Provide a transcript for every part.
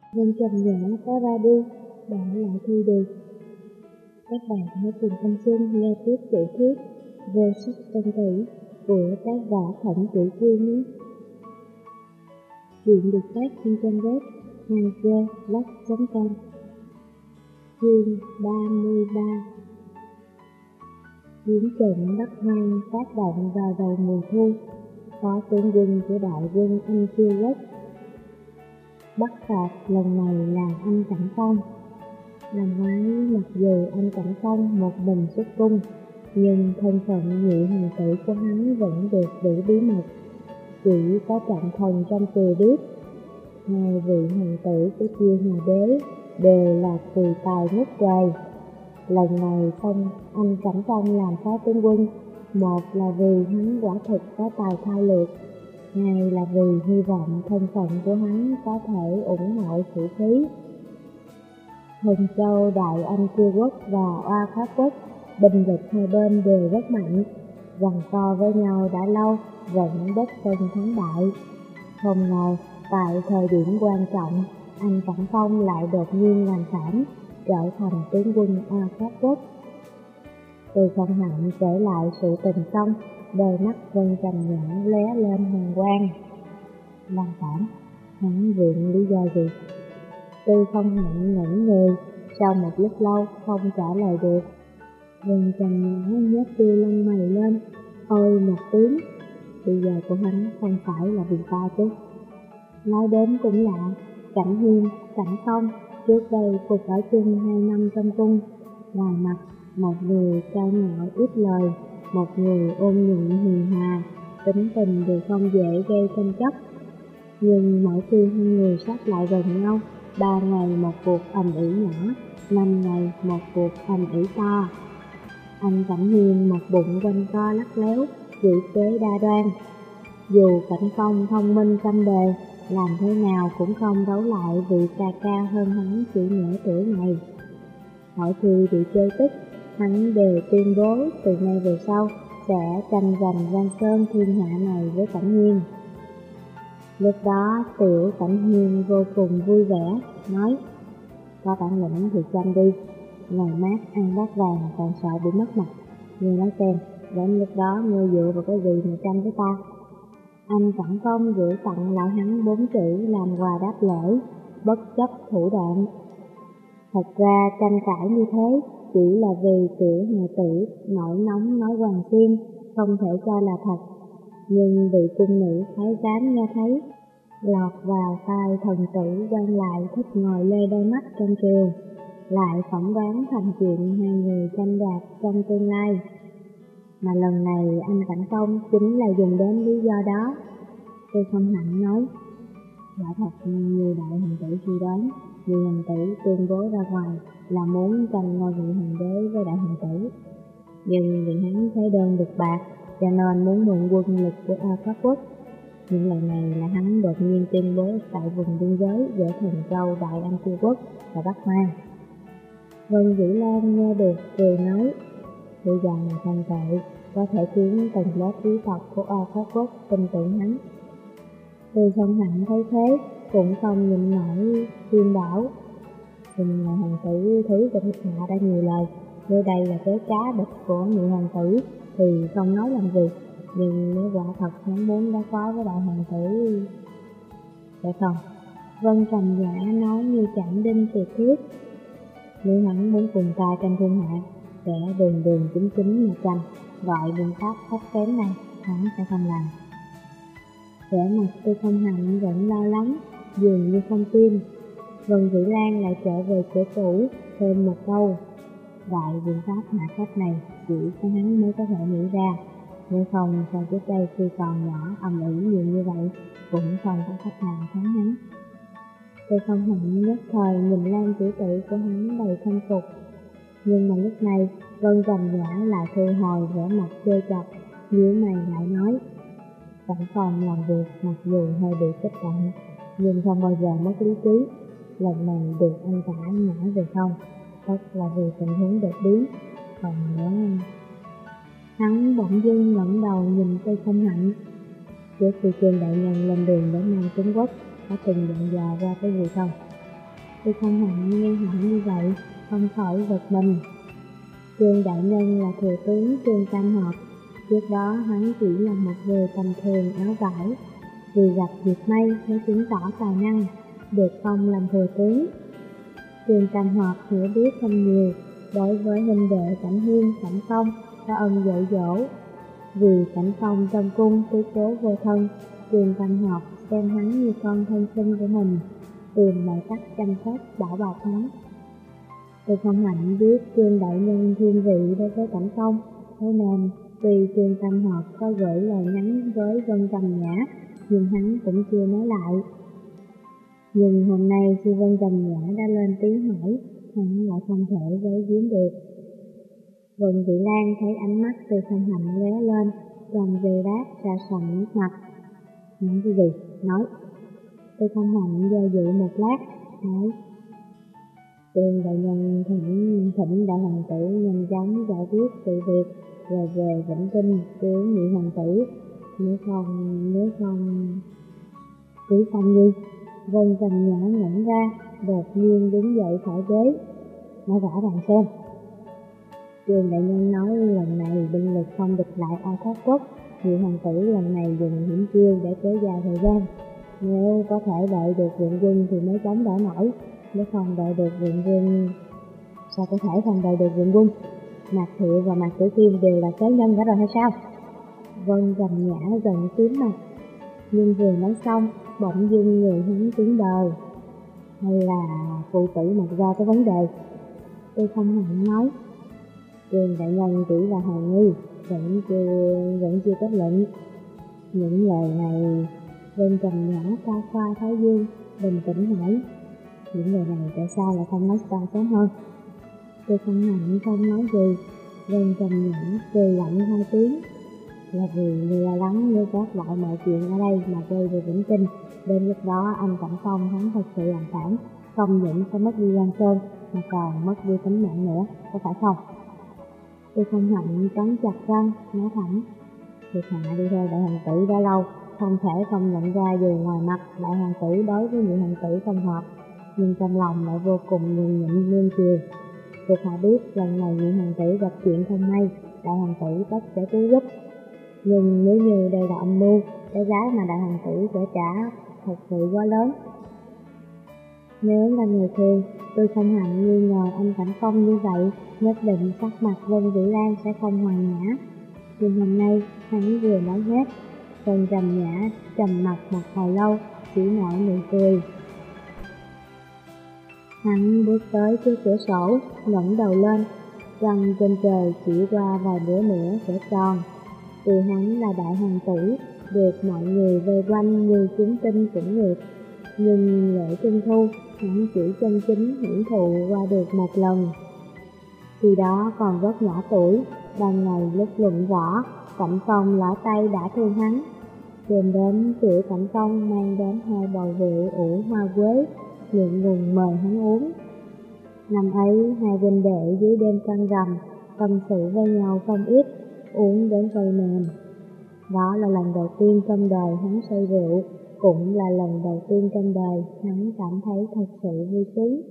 Vân Trầm Nhã có ra đi, đã lại thi được. Các bạn hãy cùng anh Xuân nghe tiếp tiểu thuyết Vô Sắc Tân Tử của tác giả Thẩm Tử Quyên nhé. Chuyện được phát trên trang web hanzblog.com. Chương 33. Chiến trận Bắc Hoang phát động vào đầu mùa thu, có tướng quân của đại quân Anh Chiêu Quốc. Bắc phạt lần này là anh Cảnh Phong. Năm ngoái mặc dù anh Cảnh Phong một mình xuất cung, nhưng thân phận nhị hoàng tử của hắn vẫn được giữ bí mật. Chỉ có trọng thần trong triều biết. Hai vị hoàng tử của Chiêu Hòa Đế đều là kỳ tài ngút trời. Lần này xong anh Cảnh Phong làm phó tướng quân, một là vì hắn quả thực có tài thao lược, hai là vì hy vọng thân phận của hắn có thể ủng hộ sĩ khí. Hùng Châu Đại Anh Chiêu Quốc và Oa Khắc Quốc, binh lực hai bên đều rất mạnh, giằng co với nhau đã lâu vẫn bất phân thắng bại. Không ngờ tại thời điểm quan trọng, anh Cảnh Phong lại đột nhiên làm phản, trở thành tướng quân Oa Khắc Quốc. Từ Phong Hạnh kể lại sự tình xong, đôi mắt Vân Trầm Nhã lóe lên hàn quang. Làm phản? Hắn viện lý do gì? Từ Phong Hạnh ngẩn người, sau một lúc lâu không trả lời được. Vân Trầm Nhã nhếch đuôi lông mày lên, ôi một tiếng. Bây giờ của hắn không phải là vì ta chứ? Nói đến cũng lạ, Cảnh Hiên, Cảnh Phong trước đây cùng ở chung 2 năm trong cung. Ngoài mặt, một người cao ngạo ít lời, một người ôn nhuận hiền hòa, tính tình đều không dễ gây tranh chấp. Nhưng mỗi khi hai người sát lại gần nhau, 3 ngày một cuộc ầm ĩ nhỏ, 5 ngày một cuộc ầm ĩ to. Anh Cảnh Hiên một bụng quanh co lắc léo, vị kế đa đoan. Dù Cảnh Phong thông minh chăm đề, làm thế nào cũng không đấu lại vị ca ca hơn hắn chỉ nửa tuổi này. Mỗi khi bị chơi tức, hắn đều tuyên bố từ nay về sau sẽ tranh giành Giang Sơn thiên hạ này với Cảnh Hiên. Lúc đó tiểu Cảnh Hiên vô cùng vui vẻ, nói: có bản lĩnh thì tranh đi, ngồi mát ăn bát vàng còn sợ bị mất mặt. Ngươi nói xem, đến lúc đó ngươi dựa vào cái gì mà tranh với ta? Anh Cảnh Phong gửi tặng lại hắn 4 chữ làm quà đáp lễ: bất chấp thủ đoạn. Thật ra tranh cãi như thế chỉ là vì tiểu hài tử nổi nóng nói hoàng xiên, không thể cho là thật. Nhưng bị cung nữ thái giám nghe thấy, lọt vào tai thần tử quan lại thích ngồi lê đôi mắt trong triều, lại phỏng đoán thành chuyện hai người tranh đoạt trong tương lai. Mà lần này anh Cảnh Phong chính là dùng đến lý do đó. Tôi Phong Hạnh nói: quả thật như đại hoàng tử suy đoán, nhị hoàng tử tuyên bố ra ngoài là muốn tranh ngôi vị hoàng đế với đại hoàng tử. Nhưng vì hắn thấy đơn được bạc, cho nên muốn mượn quân lực của Oa Khắc Quốc. Những lần này là hắn đột nhiên tuyên bố tại vùng biên giới giữa Thần Châu Đại Anh Chiêu Quốc và Bắc Hoang. Vân Vĩ Lan nghe được cười nói: bây giờ là không tệ, có thể khiến tầng lớp quý tộc của Oa Khắc Quốc tin tưởng hắn. Từ Phong Hạnh thấy thế cũng không nhịn nổi khuyên bảo: đừng là hoàng tử thứ cho thuộc hạ đã nhiều lời, nơi đây là cái cá địch của nhị hoàng tử thì không nói làm gì. Nhưng nếu quả thật hắn muốn đối phó với đại hoàng tử, sẽ không. Vân Trầm Nhã nói như chạm đinh tuyệt thiết: nếu hắn muốn cùng ta tranh thiên hạ, sẽ đường đường chính chính mà tranh, gọi biện pháp thấp kém này hắn sẽ không làm. Vẻ mặt Tư Không Hạnh vẫn lo lắng, dường như không tin. Vân Vĩ Lan lại trở về chỗ cũ, thêm một câu: đại biện pháp hạ cấp này chỉ có hắn mới có thể nghĩ ra. Nếu không, sao trước đây khi còn nhỏ ầm ĩ nhiều như vậy, cũng không có khách nào thắng hắn. Tư Không Hạnh nhất thời nhìn Lan tiểu tử của hắn đầy khâm phục. Nhưng mà lúc này, Vân Trầm Nhã lại thu hồi vẻ mặt trêu chọc, nhíu mày lại nói: Cảnh Phong làm việc mặc dù hơi bị kích động, nhưng không bao giờ mất lý trí. Lần này được anh cả ngã về không, tất là vì tình huống đột biến. Còn nữa, hắn bỗng dưng ngẩng đầu nhìn Tư Không Hạnh. Trước khi Trương đại nhân lên đường đến Nam Trung Quốc, có từng dặn dò ra cái gì không? Tôi không hạnh nghe hỏi như vậy, không khỏi giật mình. Trương đại nhân là thừa tướng Trương Tam Hợp, trước đó hắn chỉ là một người tầm thường áo vải, vì gặp việc may mới chứng tỏ tài năng, được phong làm thừa tướng. Trương Tam Hợp hiểu biết không nhiều, đối với huynh đệ Cảnh Hiên, Cảnh Phong có ân dạy dỗ. Vì Cảnh Phong trong cung tứ cố vô thân, Trương Tam Hợp xem hắn như con thân sinh của mình, tìm mọi cách chăm sóc bảo bọc hắn. Tôi không hạnh biết Trương đại nhân thiên vị đối với Cảnh Phong, thế nên tuy Trương Tam Hợp có gửi lời nhắn với Vân Trầm Nhã, nhưng hắn cũng chưa nói lại. Nhưng hôm nay khi Vân Trầm Nhã đã lên tiếng hỏi, hắn lại không thể giấu giếm được. Vân Thị Lan thấy ánh mắt Tôi không hạnh lóe lên, trong giây lát ra sòng nước mặt. Nói cái gì? Nói. Tôi không hạnh do dự một lát, nói: Trương đại nhân thỉnh đại hoàng tử nhanh chóng giải quyết sự việc, rồi về Vĩnh Kinh cứu nhị hoàng tử. Nếu không cứu xong đi. Vân Trầm Nhã ngẩn ra, đột nhiên đứng dậy khỏi ghế. Nói rõ ràng xem. Trương đại nhân nói lần này binh lực không địch lại Ai Thác Quốc, nhị hoàng tử lần này dùng hiểm chiêu để kéo dài thời gian. Nếu có thể đợi được viện quân thì mới chống đỡ nổi, nếu không đợi được viện quân... Sao có thể không đợi được viện quân? Mạc Thiệu và Mạc Tử Kim đều là phế nhân cả rồi hay sao? Vân Trầm Nhã giận tím mặt, nhưng vừa nói xong, bỗng dưng người hắn cứng đờ. Hay là phụ tử Mạc gia có vấn đề? Tôi không hẳn nói. Trương đại nhân chỉ là hài nghi, vẫn chưa kết luận. Những lời này, Vân Trầm Nhã cao qua thái dương, bình tĩnh hỏi: những lời này tại sao lại không nói sao sớm hơn? Tôi không hạnh không nói gì. Vân Trầm Nhã cười lạnh hai tiếng: là vì lo lắng nếu gác lại mọi chuyện ở đây mà quay về Vĩnh Kinh, đến lúc đó anh Cảnh Phong hắn thật sự làm phản, không những sẽ mất đi Giang Sơn mà còn mất đi tính mạng nữa, có phải không? Tôi không hạnh cắn chặt răng, nói thẳng: Việc hạ đi theo đại hoàng tử đã lâu, không thể không nhận ra dù ngoài mặt đại hoàng tử đối với nhị hoàng tử không hợp, nhưng trong lòng lại vô cùng nhường nhịn nuông chiều. Việc hạ biết lần này nhị hoàng tử gặp chuyện không may, đại hoàng tử tất sẽ cứu giúp. Nhưng nếu như đây là âm mưu, cái giá mà đại hoàng tử sẽ trả thật sự quá lớn. Nếu là người thường, tôi không hạnh nghi ngờ anh Cảnh Phong như vậy, nhất định sắc mặt Vân Vĩ Lan sẽ không hoàn nhã. Nhưng hôm nay, hắn vừa nói hết, Vân Trầm Nhã trầm mặt một hồi lâu, chỉ nở nụ cười. Hắn bước tới trước cửa sổ, ngẩng đầu lên, trăng trên trời chỉ qua vài bữa nữa sẽ tròn. Tuy hắn là đại hoàng tử, được mọi người vây quanh như chúng tinh cũng nguyệt, nhưng lễ trung thu hắn chỉ chân chính hưởng thụ qua được một lần. Khi đó còn rất nhỏ tuổi, ban ngày lúc luận võ, Cảnh Phong lỡ tay đã thương hắn. Đêm đến Triệu Cảnh Phong mang đến 2 bầu rượu ủ hoa quế, ngượng ngùng mời hắn uống. Năm ấy 2 huynh đệ dưới đêm trăng rằm tâm sự với nhau không ít, uống đến vơi mềm. Đó là lần đầu tiên trong đời hắn say rượu, cũng là lần đầu tiên trong đời hắn cảm thấy thật sự vui sướng.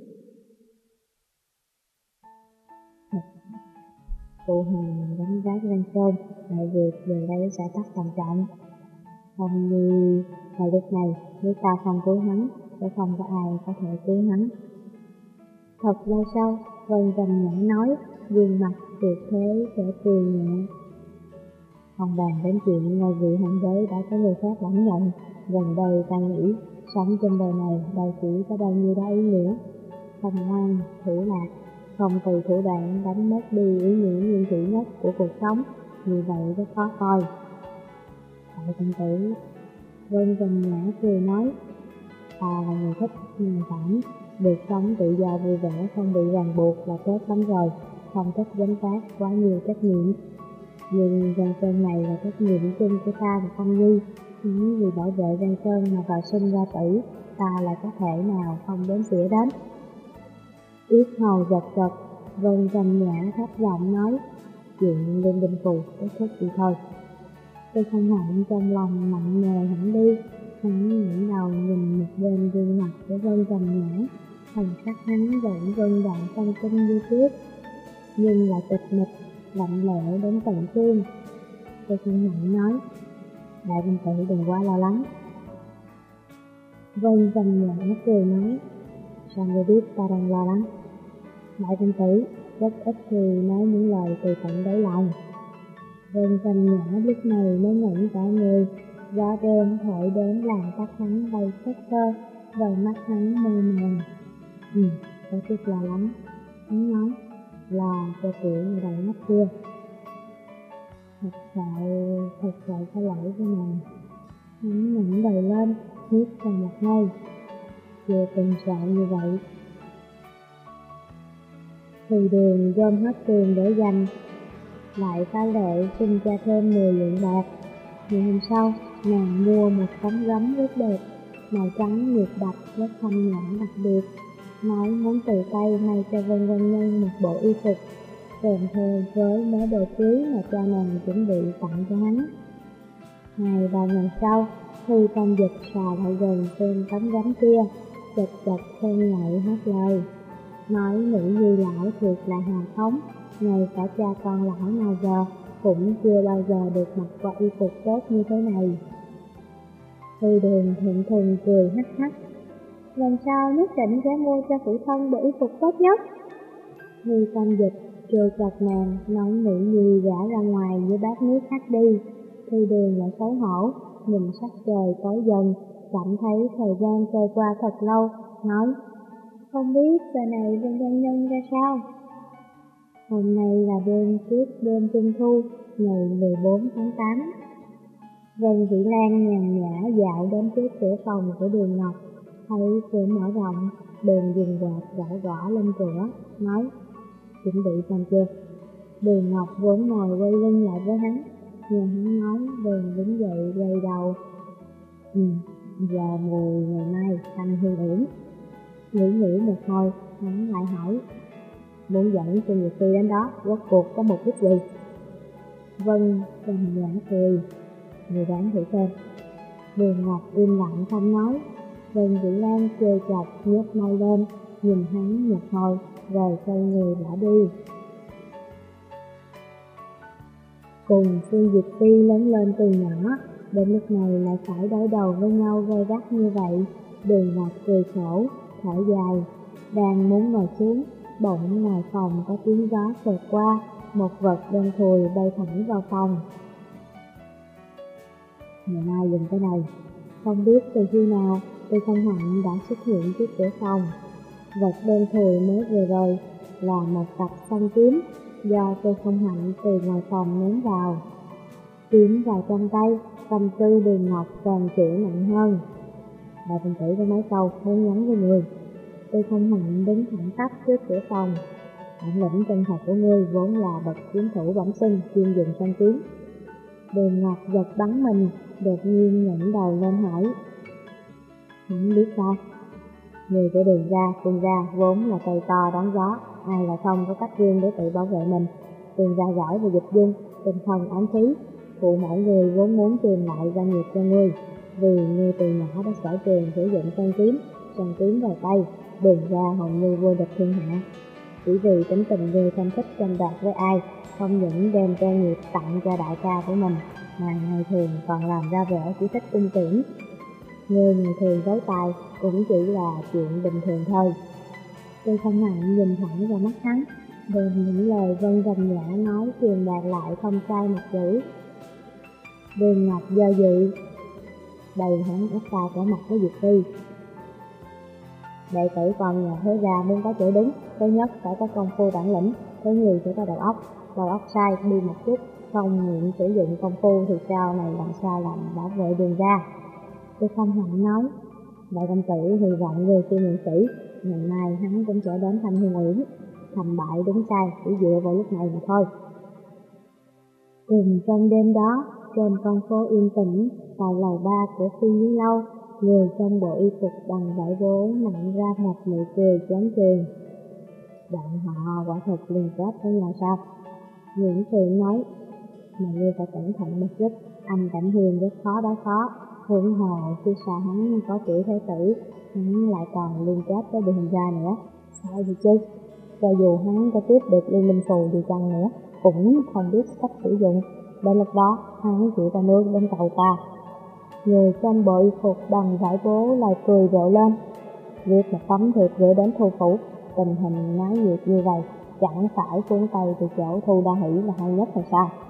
Phụ Hằng đánh vác Giang Sơn, mọi việc giờ đây sẽ tắt tầm trọng. Không như vào lúc này, nếu ta không cứu hắn, sẽ không có ai có thể cứu hắn. Thật lâu sau, Vân Trầm Nhã nói, gương mặt tuyệt thế sẽ cười nhẹ. Không bàn đến chuyện ngôi vị hoàng đế đã có người khác lãnh nhận, gần đây ta nghĩ sống trên đời này đâu chỉ có bao nhiêu đó ý nghĩa. Không ngoan, thủ lạc, không từ thủ đoạn đánh mất đi ý nghĩa nguyên thủy nhất của cuộc sống, như vậy rất khó coi. Đại công tử, Vân Trầm Nhã cười nói, ta là người thích nhàn tản, được sống tự do vui vẻ không bị ràng buộc là tốt lắm rồi, không thích gánh vác quá nhiều trách nhiệm. Nhưng Giang Sơn này là trách nhiệm chung của ta và Phong Nhi, nếu vì bảo vệ Giang Sơn mà vào sinh ra tử, ta lại có thể nào không đến xỉa đến. Yết hầu giật giật, Vân Trầm Nhã thấp giọng nói, chuyện Liên Đình Phù kết thúc đi thôi. Tôi không hạnh trong lòng nặng nề hẳn đi, hắn ngẩng đầu nhìn một bên gương mặt của Vân Trầm Nhã, thần sắc hắn vẫn vân đạm phong kinh như trước, nhưng lại tịch mịch, lạnh lẽo đến tận xương. Tôi không hạnh nói, đại công tử đừng quá lo lắng. Vân trầm nhã cười nói, sao ngươi biết ta đang lo lắng? Đại công tử rất ít khi nói những lời từ tận đáy lòng. Vân trầm nhã lúc này mới ngẩng cả người, gió đêm thổi đến làm tóc hắn bay phất phơ, đôi mắt hắn mơ màng. Có chút lo lắng. Hắn nói, lo cho tiểu người đầu mắt kia. Thật sợ có lỗi với nàng. Hắn ngẩng đầu lên, hít vào một hơi. Chưa từng sợ như vậy. Thì Đường gom hết tiền để dành, lại phá lệ xin cho thêm 10 lượng bạc. Ngày hôm sau, nàng mua một tấm gấm rất đẹp, màu trắng nhiệt đặc rất thanh nhã đặc biệt, nói muốn tự tay may cho Vân Vân Nhân một bộ y phục, kèm theo với mớ đồ cưới mà cha nàng chuẩn bị tặng cho hắn. 2-3 ngày sau, Thư Tam Dịch xà lại gần trên tấm gấm kia, chật chật khen ngợi hết lời, nói nữ nhi lão thiệt là hào phóng, ngay cả cha con lão nào giờ cũng chưa bao giờ được mặc qua y phục tốt như thế này. Thư Đường thẹn thùng cười hắc hắc, lần sau nhất định sẽ mua cho phụ thân bộ y phục tốt nhất. Thư Tam Dịch trêu chọc nàng, nói nữ nhi gã ra ngoài như bát nước hắt đi. Thư Đường lại xấu hổ, nhìn sắc trời tối dần, cảm thấy thời gian trôi qua thật lâu, nói, không biết giờ này Vân Vân Nhân ra sao? Hôm nay là đêm trước đêm Trung Thu, ngày 14 tháng 8. Vân Vĩ Lan nhàn nhã dạo đến trước cửa phòng của Đường Ngọc, thấy cửa mở rộng, bèn dừng quạt gõ gõ lên cửa, nói, chuẩn bị xong chưa? Đường Ngọc vốn ngồi quay lưng lại với hắn, nghe hắn nói bèn đứng dậy quay đầu. Giờ mùi ngày mai thanh hương uyển. Nghĩ một hồi, hắn lại hỏi, muốn dẫn Trương Nhược Phi đến đó, rốt cuộc có mục đích gì? Vân trầm nhã cười, người đoán thử xem. Đường Ngọc im lặng không nói. Vân Vĩ Lan trêu chọc nhếch môi lên, nhìn hắn một hồi, rồi xoay người bỏ đi. Cùng Trương Nhược Phi lớn lên từ nhỏ, đến lúc này lại phải đối đầu với nhau gay gắt như vậy. Đường Ngọc cười khổ, thở dài, đang muốn ngồi xuống, bỗng ngoài phòng có tiếng gió xẹt qua, một vật đen thùi bay thẳng vào phòng. Ngày mai dùng cái này. Không biết từ khi nào, Tư Không Hạnh đã xuất hiện trước cửa phòng. Vật đen thùi mới vừa rồi là một cặp song kiếm do Tư Không Hạnh từ ngoài phòng ném vào. Kiếm vào trong tay, tâm tư Đường Ngọc càng chịu nặng hơn. Đại công tử có mấy câu muốn nhắn với người. Tư Không Hạnh đứng thẳng tắp trước cửa phòng. Bản lĩnh chân thật của ngươi vốn là bậc kiếm thủ bẩm sinh chuyên dùng song kiếm. Đường Ngọc giật bắn mình, đột nhiên ngẩng đầu lên hỏi, hắn biết sao? Người của Đường gia, Phương gia vốn là cây to đón gió, ai là không có cách riêng để tự bảo vệ mình. Đường gia giỏi về dịch dung, tinh thần ám khí, phụ mẫu người vốn muốn truyền lại gia nghiệp cho ngươi, vì ngươi từ nhỏ đã sở trường sử dụng song kiếm vào tay, Đường gia hầu như vô địch thiên hạ. Chỉ vì tính tình ngươi không thích tranh đoạt với ai, không những đem cơ nghiệp tặng cho đại ca của mình, mà ngày thường còn làm ra vẻ chỉ thích cung tiễn. Ngươi ngày thường với tài cũng chỉ là chuyện bình thường thôi. Tư Không Hạnh nhìn thẳng vào mắt hắn, đem những lời Vân trầm nhã nói truyền đạt lại không sai một chữ. Đường Ngọc do dự, đầy hắn ép ta trở mặt với Diệp Phi. Đệ tử con nhà thế gia muốn có chỗ đứng, thứ nhất phải có công phu bản lĩnh, thứ nhì phải có đầu óc sai đi một chút, không nguyện sử dụng công phu thì sau này làm sao làm bảo vệ Đường gia. Tư Không Hạnh nói, đại công tử hy vọng người suy nghĩ kỹ, ngày mai hắn cũng sẽ đến Thanh Hương Uyển, thành bại đúng sai chỉ dựa vào lúc này mà thôi. Cùng trong đêm đó, trên con phố yên tĩnh, tại lầu 3 của Phi Yến Lâu, người trong bộ y phục bằng vải bố nặn ra một nụ cười chán chường. Bọn họ quả thật liên kết với nhau sao? Nguyễn Phượng nói, mà ngươi phải cẩn thận một chút, anh Cảnh Huyền rất khó đối phó. Huống hồ phía sau hắn có tiểu thế tử, hắn lại còn liên kết với Đường gia nữa. Sao vậy chứ? Cho dù hắn có tiếp được liên minh phù đi chăng nữa, cũng không biết cách sử dụng. Đến lúc đó, hắn chỉ có nước đến cầu ta. Người trong bộ y phục bằng vải bố lại cười rộ lên. Viết một tấm thiệp gửi đến Thu phủ, tình hình náo nhiệt như vậy, chẳng phải cuốn tay từ chỗ Thu Đa Hỷ là hay nhất hay sao?